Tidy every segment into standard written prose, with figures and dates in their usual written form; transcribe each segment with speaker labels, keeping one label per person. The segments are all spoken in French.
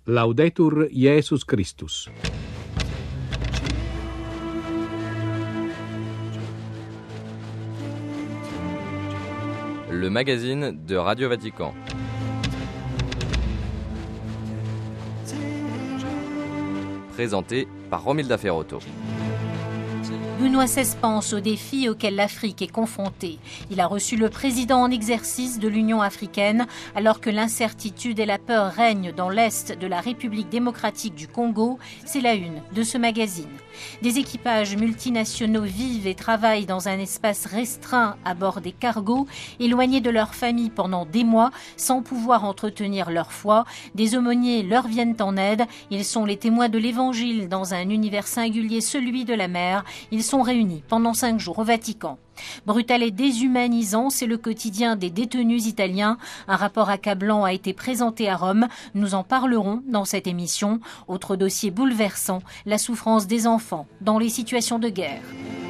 Speaker 1: Laudetur Jesus Christus.
Speaker 2: Le magazine de Radio Vatican. Présenté par Romilda Ferrotto.
Speaker 3: Benoît XVI pense aux défis auxquels l'Afrique est confrontée. Il a reçu le président en exercice de l'Union africaine alors que l'incertitude et la peur règnent dans l'est de la République démocratique du Congo. C'est la une de ce magazine. Des équipages multinationaux vivent et travaillent dans un espace restreint à bord des cargos, éloignés de leur famille pendant des mois, sans pouvoir entretenir leur foi. Des aumôniers leur viennent en aide. Ils sont les témoins de l'Évangile dans un univers singulier, celui de la mer. Ils sont réunis pendant 5 jours au Vatican. Brutal et déshumanisant, c'est le quotidien des détenus italiens. Un rapport accablant a été présenté à Rome. Nous en parlerons dans cette émission. Autre dossier bouleversant, la souffrance des enfants dans les situations de guerre.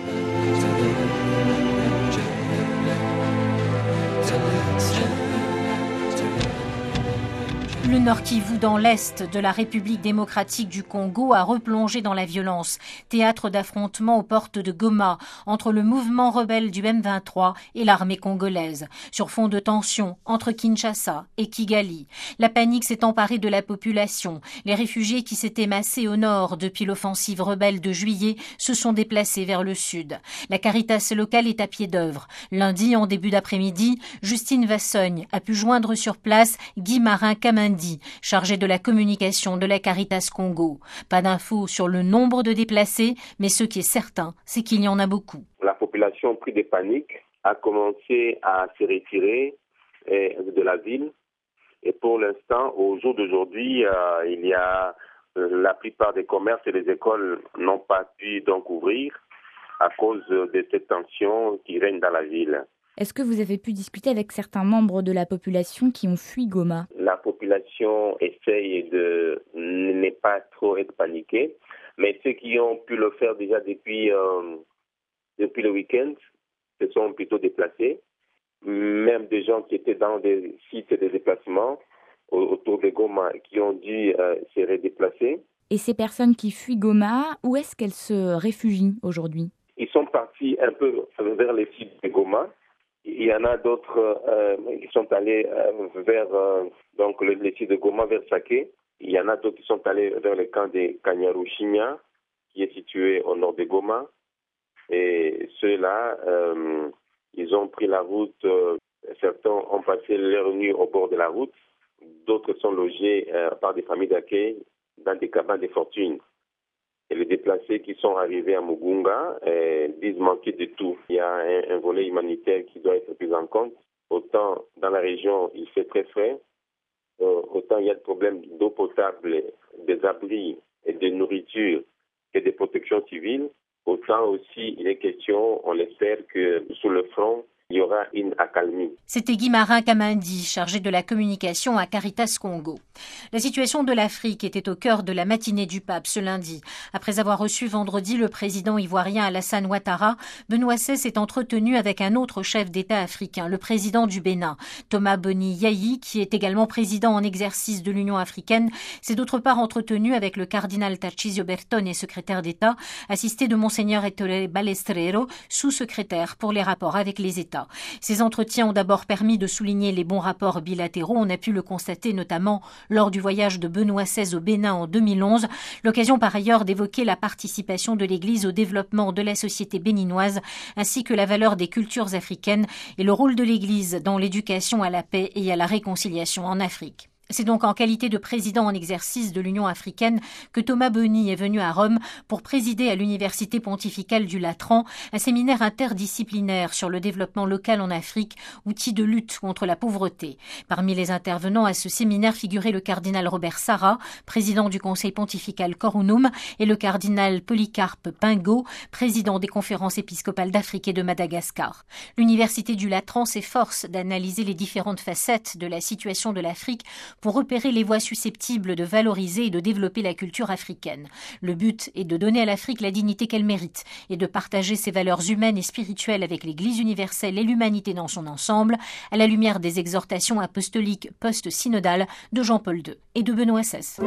Speaker 3: Le Nord Kivu dans l'est de la République démocratique du Congo a replongé dans la violence, théâtre d'affrontements aux portes de Goma entre le mouvement rebelle du M23 et l'armée congolaise, sur fond de tensions entre Kinshasa et Kigali. La panique s'est emparée de la population. Les réfugiés qui s'étaient massés au nord depuis l'offensive rebelle de juillet se sont déplacés vers le sud. La Caritas locale est à pied d'œuvre. Lundi, en début d'après-midi, Justine Vassogne a pu joindre sur place Guy Marin-Kamindi, chargé de la communication de la Caritas Congo. Pas d'infos sur le nombre de déplacés, mais ce qui est certain, c'est qu'il y en a beaucoup.
Speaker 4: La population, prise de panique, a commencé à se retirer de la ville. Et pour l'instant, au jour d'aujourd'hui, il y a la plupart des commerces et les écoles n'ont pas pu donc ouvrir à cause de cette tension qui règne dans la ville.
Speaker 5: Est-ce que vous avez pu discuter avec certains membres de la population qui ont fui Goma ?
Speaker 4: La population essaye de ne pas trop être paniquée, mais ceux qui ont pu le faire déjà depuis le week-end se sont plutôt déplacés. Même des gens qui étaient dans des sites de déplacement autour de Goma qui ont dû se redéplacer.
Speaker 5: Et ces personnes qui fuient Goma, où est-ce qu'elles se réfugient aujourd'hui ?
Speaker 4: Ils sont partis un peu vers les sites de Goma. Il y en a d'autres qui sont allés vers donc les sites de Goma, vers Saké. Il y en a d'autres qui sont allés vers le camp de Kanyaruchinya, qui est situé au nord de Goma. Et ceux-là, ils ont pris la route. Certains ont passé leur nuit au bord de la route. D'autres sont logés par des familles d'accueil dans des cabanes de fortune. Et les déplacés qui sont arrivés à Mugunga disent manquer de tout. Il y a un volet humanitaire qui doit être pris en compte. Autant dans la région, il fait très frais, autant il y a des problèmes d'eau potable, des abris et de nourriture et de protection civile. Autant aussi, il est question, on espère que sur le front, il y aura une accalmie.
Speaker 3: C'était Guy Marin-Kamindi, chargé de la communication à Caritas Congo. La situation de l'Afrique était au cœur de la matinée du pape ce lundi. Après avoir reçu vendredi le président ivoirien Alassane Ouattara, Benoît XVI s'est entretenu avec un autre chef d'État africain, le président du Bénin. Thomas Boni Yayi, qui est également président en exercice de l'Union africaine, s'est d'autre part entretenu avec le cardinal Tarcísio Bertone, secrétaire d'État, assisté de Monseigneur Ettore Balestrero, sous-secrétaire pour les rapports avec les États. Ces entretiens ont d'abord permis de souligner les bons rapports bilatéraux. On a pu le constater notamment lors du voyage de Benoît XVI au Bénin en 2011. L'occasion par ailleurs d'évoquer la participation de l'Église au développement de la société béninoise ainsi que la valeur des cultures africaines et le rôle de l'Église dans l'éducation à la paix et à la réconciliation en Afrique. C'est donc en qualité de président en exercice de l'Union africaine que Thomas Boni est venu à Rome pour présider à l'Université pontificale du Latran un séminaire interdisciplinaire sur le développement local en Afrique, outil de lutte contre la pauvreté. Parmi les intervenants à ce séminaire figurait le cardinal Robert Sarah, président du Conseil pontifical Corunum, et le cardinal Polycarpe Pingot, président des conférences épiscopales d'Afrique et de Madagascar. L'Université du Latran s'efforce d'analyser les différentes facettes de la situation de l'Afrique pour repérer les voies susceptibles de valoriser et de développer la culture africaine. Le but est de donner à l'Afrique la dignité qu'elle mérite et de partager ses valeurs humaines et spirituelles avec l'Église universelle et l'humanité dans son ensemble, à la lumière des exhortations apostoliques post-synodales de Jean-Paul II et de Benoît XVI.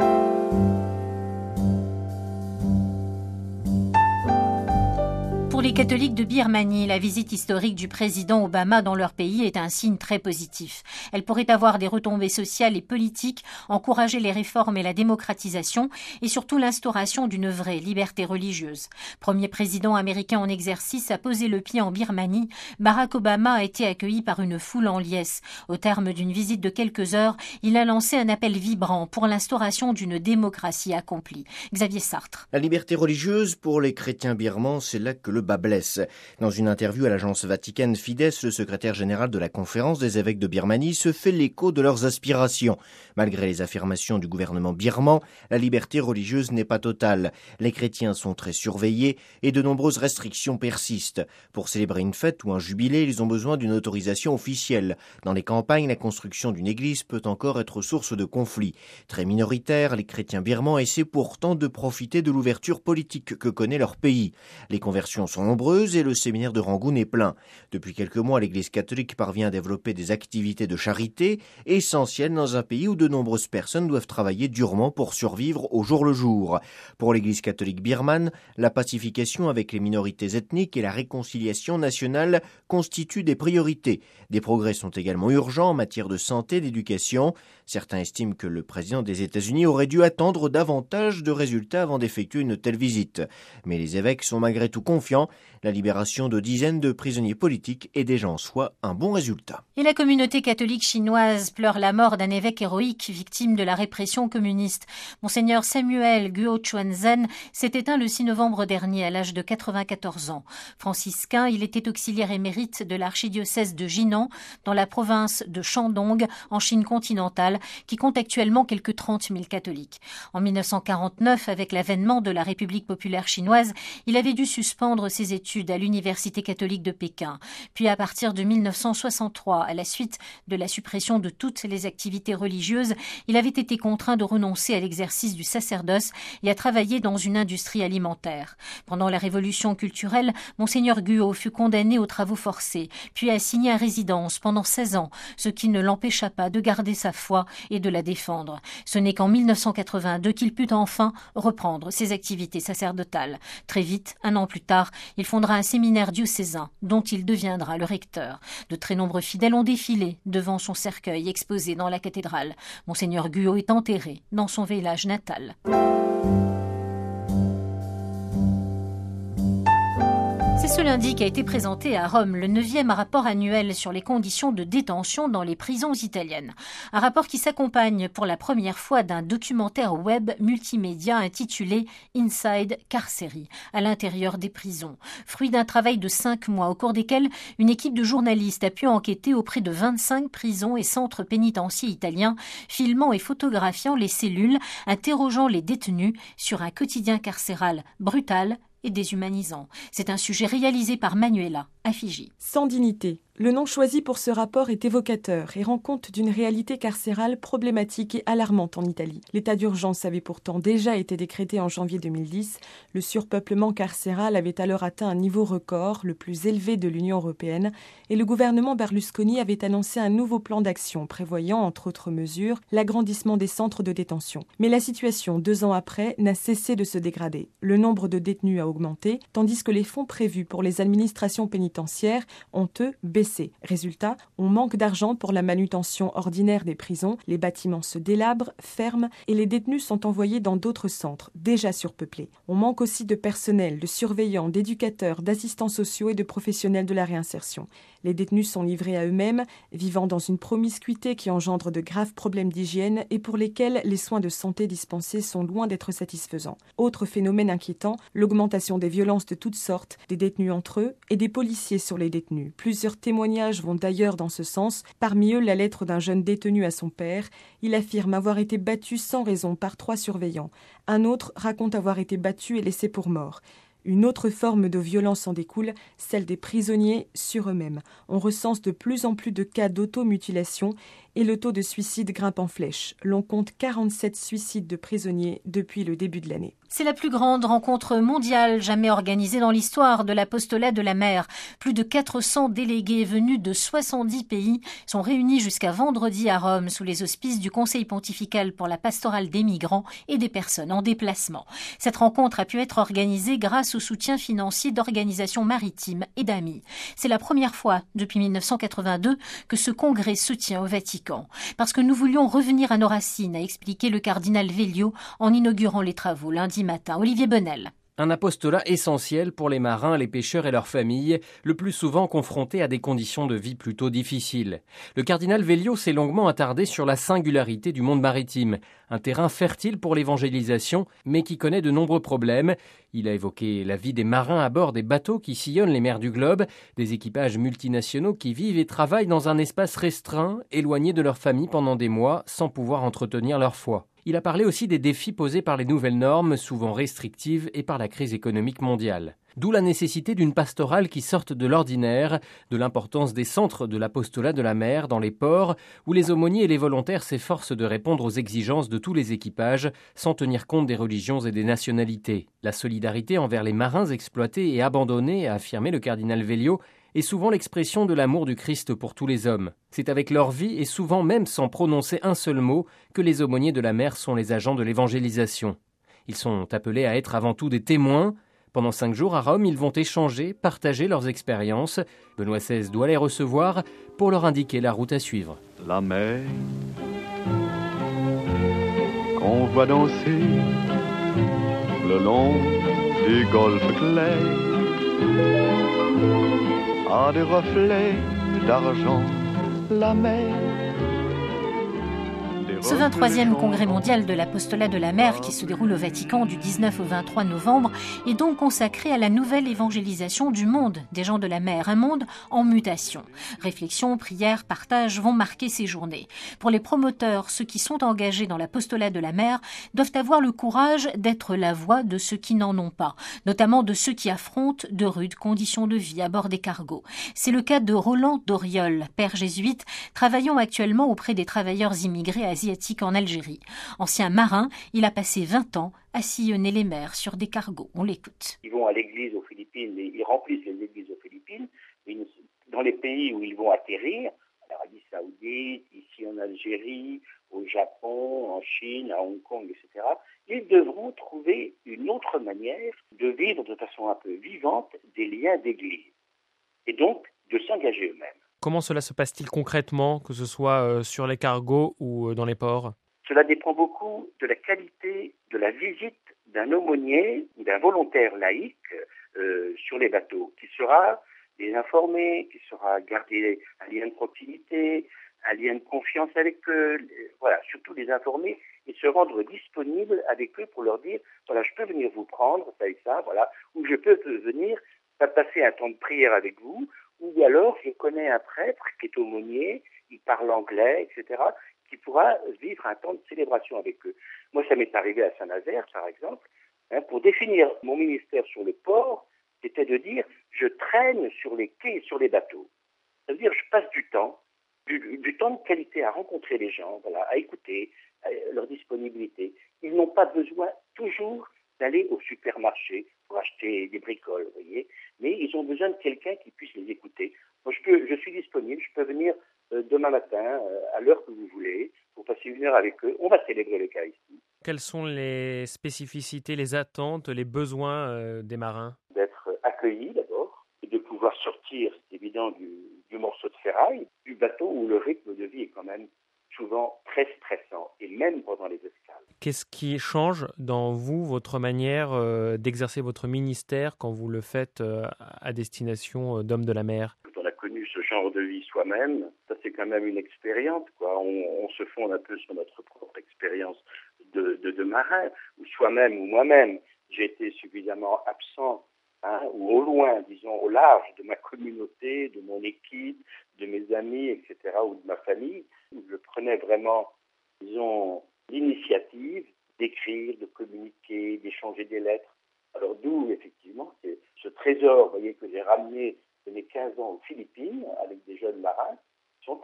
Speaker 3: Pour les catholiques de Birmanie, la visite historique du président Obama dans leur pays est un signe très positif. Elle pourrait avoir des retombées sociales et politiques, encourager les réformes et la démocratisation, et surtout l'instauration d'une vraie liberté religieuse. Premier président américain en exercice à poser le pied en Birmanie, Barack Obama a été accueilli par une foule en liesse. Au terme d'une visite de quelques heures, il a lancé un appel vibrant pour l'instauration d'une démocratie accomplie. Xavier Sartre.
Speaker 6: La liberté religieuse pour les chrétiens birmans, c'est là que le bas blesse. Dans une interview à l'agence Vatican Fides, le secrétaire général de la conférence des évêques de Birmanie se fait l'écho de leurs aspirations. Malgré les affirmations du gouvernement birman, la liberté religieuse n'est pas totale. Les chrétiens sont très surveillés et de nombreuses restrictions persistent. Pour célébrer une fête ou un jubilé, ils ont besoin d'une autorisation officielle. Dans les campagnes, la construction d'une église peut encore être source de conflits. Très minoritaires, les chrétiens birmans essaient pourtant de profiter de l'ouverture politique que connaît leur pays. Les conversions sont nombreuses et le séminaire de Rangoon est plein. Depuis quelques mois, l'Église catholique parvient à développer des activités de charité essentielles dans un pays où de nombreuses personnes doivent travailler durement pour survivre au jour le jour. Pour l'Église catholique birmane, la pacification avec les minorités ethniques et la réconciliation nationale constituent des priorités. Des progrès sont également urgents en matière de santé et d'éducation. Certains estiment que le président des États-Unis aurait dû attendre davantage de résultats avant d'effectuer une telle visite. Mais les évêques sont malgré tout confiants. La libération de dizaines de prisonniers politiques est déjà en soi un bon résultat.
Speaker 3: Et la communauté catholique chinoise pleure la mort d'un évêque héroïque victime de la répression communiste. Monseigneur Samuel Guo Chuanzhen s'est éteint le 6 novembre dernier à l'âge de 94 ans. Franciscain, il était auxiliaire émérite de l'archidiocèse de Jinan dans la province de Shandong en Chine continentale qui compte actuellement quelques 30 000 catholiques. En 1949, avec l'avènement de la République populaire chinoise, il avait dû suspendre ses études à l'Université catholique de Pékin. Puis à partir de 1963, à la suite de la suppression de toutes les activités religieuses, il avait été contraint de renoncer à l'exercice du sacerdoce et à travailler dans une industrie alimentaire. Pendant la Révolution culturelle, Monseigneur Guo fut condamné aux travaux forcés, puis assigné à résidence pendant 16 ans, ce qui ne l'empêcha pas de garder sa foi et de la défendre. Ce n'est qu'en 1982 qu'il put enfin reprendre ses activités sacerdotales. Très vite, un an plus tard, il fondera un séminaire diocésain dont il deviendra le recteur. De très nombreux fidèles ont défilé devant son cercueil exposé dans la cathédrale. Monseigneur Guo est enterré dans son village natal. C'est ce lundi qu'a été présenté à Rome le 9e rapport annuel sur les conditions de détention dans les prisons italiennes. Un rapport qui s'accompagne pour la première fois d'un documentaire web multimédia intitulé Inside Carceri, à l'intérieur des prisons. Fruit d'un travail de 5 mois au cours desquels une équipe de journalistes a pu enquêter auprès de 25 prisons et centres pénitentiaires italiens, filmant et photographiant les cellules, interrogeant les détenus sur un quotidien carcéral brutal et déshumanisant. C'est un sujet réalisé par Manuela à Fiji.
Speaker 7: Sans dignité. Le nom choisi pour ce rapport est évocateur et rend compte d'une réalité carcérale problématique et alarmante en Italie. L'état d'urgence avait pourtant déjà été décrété en janvier 2010. Le surpeuplement carcéral avait alors atteint un niveau record, le plus élevé de l'Union européenne, et le gouvernement Berlusconi avait annoncé un nouveau plan d'action prévoyant, entre autres mesures, l'agrandissement des centres de détention. Mais la situation, 2 ans après, n'a cessé de se dégrader. Le nombre de détenus a augmenté, tandis que les fonds prévus pour les administrations pénitentiaires ont, eux, baissé. Résultat, on manque d'argent pour la manutention ordinaire des prisons, les bâtiments se délabrent, ferment et les détenus sont envoyés dans d'autres centres, déjà surpeuplés. On manque aussi de personnel, de surveillants, d'éducateurs, d'assistants sociaux et de professionnels de la réinsertion. Les détenus sont livrés à eux-mêmes, vivant dans une promiscuité qui engendre de graves problèmes d'hygiène et pour lesquels les soins de santé dispensés sont loin d'être satisfaisants. Autre phénomène inquiétant, l'augmentation des violences de toutes sortes, des détenus entre eux et des policiers sur les détenus. Plusieurs témoignages vont d'ailleurs dans ce sens. Parmi eux, la lettre d'un jeune détenu à son père. Il affirme avoir été battu sans raison par 3 surveillants. Un autre raconte avoir été battu et laissé pour mort. Une autre forme de violence en découle, celle des prisonniers sur eux-mêmes. On recense de plus en plus de cas d'automutilation et le taux de suicide grimpe en flèche. L'on compte 47 suicides de prisonniers depuis le début de l'année.
Speaker 3: C'est la plus grande rencontre mondiale jamais organisée dans l'histoire de l'apostolat de la mer. Plus de 400 délégués venus de 70 pays sont réunis jusqu'à vendredi à Rome sous les auspices du Conseil pontifical pour la pastorale des migrants et des personnes en déplacement. Cette rencontre a pu être organisée grâce au soutien financier d'organisations maritimes et d'amis. C'est la première fois depuis 1982 que ce congrès se tient au Vatican. Parce que nous voulions revenir à nos racines, a expliqué le cardinal Veglio en inaugurant les travaux lundi matin. Olivier Bonnel.
Speaker 8: Un apostolat essentiel pour les marins, les pêcheurs et leurs familles, le plus souvent confrontés à des conditions de vie plutôt difficiles. Le cardinal Veglio s'est longuement attardé sur la singularité du monde maritime, un terrain fertile pour l'évangélisation, mais qui connaît de nombreux problèmes. Il a évoqué la vie des marins à bord des bateaux qui sillonnent les mers du globe, des équipages multinationaux qui vivent et travaillent dans un espace restreint, éloignés de leur famille pendant des mois, sans pouvoir entretenir leur foi. Il a parlé aussi des défis posés par les nouvelles normes, souvent restrictives, et par la crise économique mondiale. D'où la nécessité d'une pastorale qui sorte de l'ordinaire, de l'importance des centres de l'apostolat de la mer dans les ports, où les aumôniers et les volontaires s'efforcent de répondre aux exigences de tous les équipages, sans tenir compte des religions et des nationalités. La solidarité envers les marins exploités et abandonnés, a affirmé le cardinal Veglio, est souvent l'expression de l'amour du Christ pour tous les hommes. C'est avec leur vie, et souvent même sans prononcer un seul mot, que les aumôniers de la mer sont les agents de l'évangélisation. Ils sont appelés à être avant tout des témoins. Pendant 5 jours à Rome, ils vont échanger, partager leurs expériences. Benoît XVI doit les recevoir pour leur indiquer la route à suivre.
Speaker 9: La mer qu'on voit danser le long des golfes clairs a des reflets d'argent, la mer.
Speaker 3: Ce 23e congrès mondial de l'apostolat de la mer qui se déroule au Vatican du 19 au 23 novembre est donc consacré à la nouvelle évangélisation du monde des gens de la mer, un monde en mutation. Réflexion, prière, partage vont marquer ces journées. Pour les promoteurs, ceux qui sont engagés dans l'apostolat de la mer doivent avoir le courage d'être la voix de ceux qui n'en ont pas, notamment de ceux qui affrontent de rudes conditions de vie à bord des cargos. C'est le cas de Roland Doriol, père jésuite, travaillant actuellement auprès des travailleurs immigrés asiatiques en Algérie. Ancien marin, il a passé 20 ans à sillonner les mers sur des cargos. On l'écoute.
Speaker 10: Ils vont à l'église aux Philippines, ils remplissent les églises aux Philippines. Dans les pays où ils vont atterrir, en Arabie Saoudite, ici en Algérie, au Japon, en Chine, à Hong Kong, etc., ils devront trouver une autre manière de vivre de façon un peu vivante des liens d'église. Et donc, de s'engager eux-mêmes.
Speaker 11: Comment cela se passe-t-il concrètement, que ce soit sur les cargos ou dans les ports ?
Speaker 10: Cela dépend beaucoup de la qualité de la visite d'un aumônier ou d'un volontaire laïque sur les bateaux, qui sera les informer, qui sera garder un lien de proximité, un lien de confiance avec eux, voilà, surtout les informer et se rendre disponible avec eux pour leur dire, voilà, je peux venir vous prendre, ça et ça, voilà, ou je peux venir passer un temps de prière avec vous, ou alors je connais un prêtre qui est aumônier, il parle anglais, etc., qui pourra vivre un temps de célébration avec eux. Moi, ça m'est arrivé à Saint-Nazaire, par exemple, pour définir mon ministère sur le port, c'était de dire, je traîne sur les quais, sur les bateaux. Ça veut dire, je passe du temps de qualité à rencontrer les gens, voilà, à écouter leur disponibilité. Ils n'ont pas besoin toujours d'aller au supermarché pour acheter des bricoles, vous voyez, mais ils ont besoin de quelqu'un qui puisse les écouter. Moi, je suis disponible, je peux venir demain matin, à l'heure que vous voulez, pour passer 1 heure avec eux. On va célébrer l'Eucharistie.
Speaker 11: Quelles sont les spécificités, les attentes, les besoins des marins ?
Speaker 10: D'être accueillis d'abord, et de pouvoir sortir, c'est évident, du morceau de ferraille, du bateau où le rythme de vie est quand même souvent très stressant, et même pendant les escales.
Speaker 11: Qu'est-ce qui change dans vous, votre manière d'exercer votre ministère quand vous le faites à destination d'hommes de la mer ?
Speaker 10: Quand on a connu ce genre de vie soi-même, ça c'est quand même une expérience, quoi. On se fonde un peu sur notre propre expérience de marin, ou soi-même ou moi-même. J'ai été suffisamment absent, ou au loin, disons, au large de ma communauté, de mon équipe, de mes amis, etc., ou de ma famille, où je prenais vraiment, disons, l'initiative d'écrire, de communiquer, d'échanger des lettres. Alors d'où, effectivement, c'est ce trésor, vous voyez, que j'ai ramené de mes 15 ans aux Philippines, avec des jeunes marins, qui sont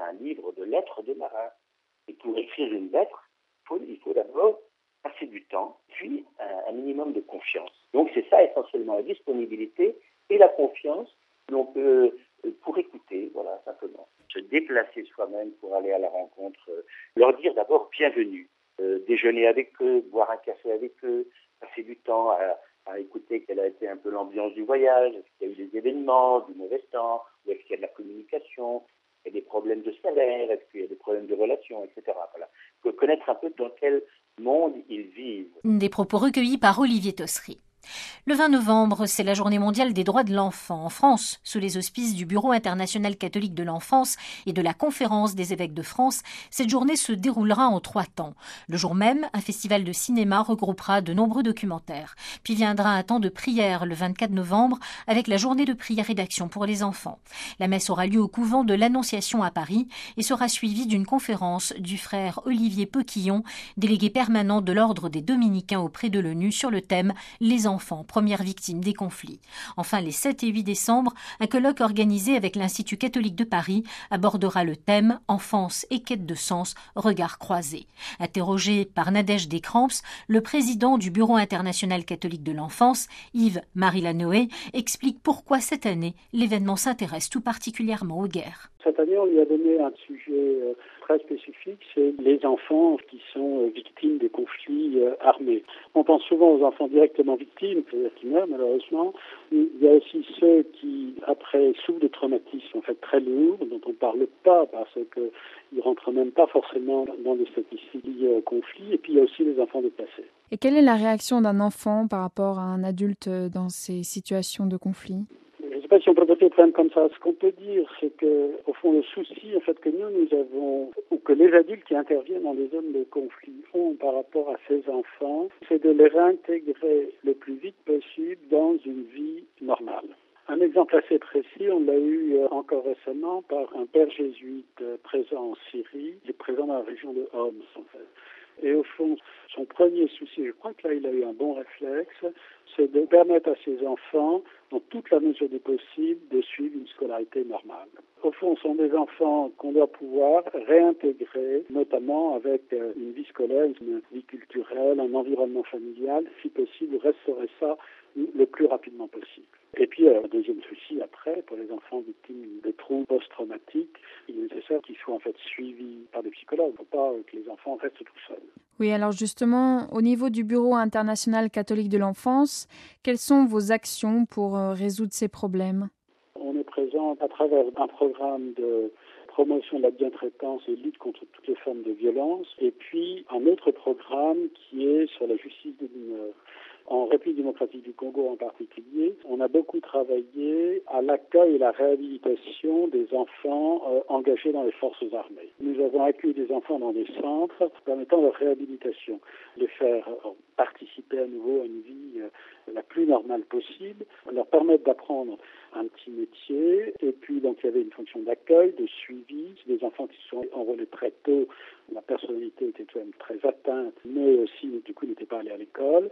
Speaker 10: un livre de lettres de marin. Et pour écrire une lettre, il faut d'abord passer du temps, puis un minimum de confiance. Donc c'est ça essentiellement, la disponibilité et la confiance que l'on peut pour écouter, voilà, simplement. Se déplacer soi-même pour aller à la rencontre, leur dire d'abord bienvenue, déjeuner avec eux, boire un café avec eux, passer du temps à écouter quelle a été un peu l'ambiance du voyage, est-ce qu'il y a eu des événements, du mauvais temps, ou est-ce qu'il y a de la communication, est-ce qu'il y a des problèmes de salaire, est-ce qu'il y a des problèmes de relations, etc. Voilà. Il faut connaître un peu dans quel monde ils vivent.
Speaker 3: Des propos recueillis par Olivier Tossery. Le 20 novembre, c'est la journée mondiale des droits de l'enfant. En France, sous les auspices du Bureau international catholique de l'enfance et de la Conférence des évêques de France, cette journée se déroulera en 3 temps. Le jour même, un festival de cinéma regroupera de nombreux documentaires. Puis viendra un temps de prière le 24 novembre avec la journée de prière et d'action pour les enfants. La messe aura lieu au couvent de l'Annonciation à Paris et sera suivie d'une conférence du frère Olivier Pequillon, délégué permanent de l'ordre des Dominicains auprès de l'ONU sur le thème « Les enfants, premières victimes des conflits ». Enfin, les 7 et 8 décembre, un colloque organisé avec l'Institut catholique de Paris abordera le thème « Enfance et quête de sens, regard croisé ». Interrogé par Nadège Descramps, le président du Bureau international catholique de l'enfance, Yves-Marie Lanoé, explique pourquoi cette année, l'événement s'intéresse tout particulièrement aux guerres.
Speaker 12: Cette année, on lui a donné un sujet très spécifique, c'est les enfants qui sont victimes des conflits armés. On pense souvent aux enfants directement victimes, c'est-à-dire qui meurent malheureusement. Il y a aussi ceux qui, après, souffrent de traumatismes en fait très lourds, dont on ne parle pas parce qu'ils ne rentrent même pas forcément dans les statistiques liées au conflit. Et puis il y a aussi les enfants déplacés.
Speaker 13: Et quelle est la réaction d'un enfant par rapport à un adulte dans ces situations de conflit ?
Speaker 12: Je ne sais pas si on peut poser le problème comme ça. Ce qu'on peut dire, c'est que, au fond, le souci, en fait, que nous avons, ou que les adultes qui interviennent dans les zones de conflit ont par rapport à ces enfants, c'est de les réintégrer le plus vite possible dans une vie normale. Un exemple assez précis, on l'a eu encore récemment par un père jésuite présent en Syrie, il est présent dans la région de Homs, en fait. Et au fond, son premier souci, je crois que là, il a eu un bon réflexe, c'est de permettre à ses enfants, dans toute la mesure du possible, de suivre une scolarité normale. Au fond, ce sont des enfants qu'on doit pouvoir réintégrer, notamment avec une vie scolaire, une vie culturelle, un environnement familial, si possible, restaurer ça le plus rapidement possible. Et puis, le deuxième souci, après, pour les enfants victimes de troubles post-traumatiques, il est nécessaire qu'ils soient en fait suivis par des psychologues. Il ne faut pas que les enfants restent tout seuls.
Speaker 13: Oui, alors justement, au niveau du Bureau international catholique de l'enfance, quelles sont vos actions pour résoudre ces problèmes ?
Speaker 12: On est présent à travers un programme de promotion de la bientraitance et lutte contre toutes les formes de violence, et puis un autre programme qui est sur la justice des mineurs. En République démocratique du Congo en particulier, on a beaucoup travaillé à l'accueil et la réhabilitation des enfants engagés dans les forces armées. Nous avons accueilli des enfants dans des centres permettant leur réhabilitation, les faire participer à nouveau à une vie la plus normale possible, leur permettre d'apprendre un petit métier, et puis donc il y avait une fonction d'accueil, de suivi. C'est des enfants qui sont enrôlés très tôt, la personnalité était quand même très atteinte, mais aussi du coup n'étaient pas allés à l'école.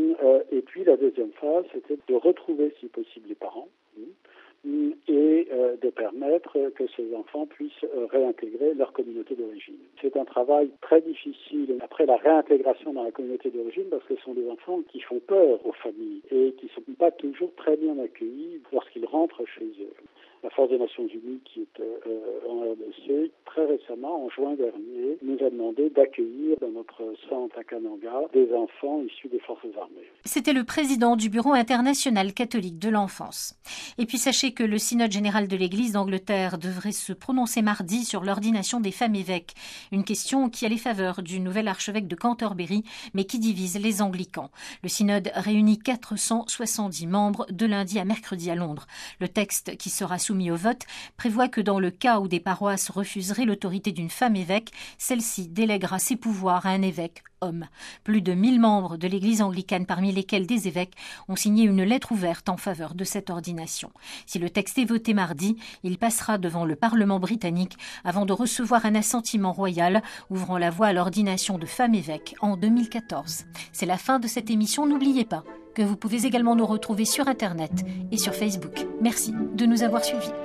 Speaker 12: Et puis la deuxième phase, c'était de retrouver si possible les parents et de permettre que ces enfants puissent réintégrer leur communauté d'origine. C'est un travail très difficile après la réintégration dans la communauté d'origine parce que ce sont des enfants qui font peur aux familles et qui ne sont pas toujours très bien accueillis lorsqu'ils rentrent chez eux. La Force des Nations Unies, qui est en RDC, très récemment, en juin dernier, nous a demandé d'accueillir dans notre centre à Kananga des enfants issus des forces armées.
Speaker 3: C'était le président du Bureau international catholique de l'enfance. Et puis sachez que le synode général de l'Église d'Angleterre devrait se prononcer mardi sur l'ordination des femmes évêques. Une question qui a les faveurs du nouvel archevêque de Canterbury, mais qui divise les anglicans. Le synode réunit 470 membres de lundi à mercredi à Londres. Le texte qui sera soumis au vote prévoit que dans le cas où des paroisses refuseraient l'autorité d'une femme évêque, celle-ci délèguera ses pouvoirs à un évêque homme. Plus de 1000 membres de l'Église anglicane, parmi lesquels des évêques, ont signé une lettre ouverte en faveur de cette ordination. Si le texte est voté mardi, il passera devant le Parlement britannique avant de recevoir un assentiment royal ouvrant la voie à l'ordination de femmes évêques en 2014. C'est la fin de cette émission. N'oubliez pas que vous pouvez également nous retrouver sur Internet et sur Facebook. Merci de nous avoir suivis.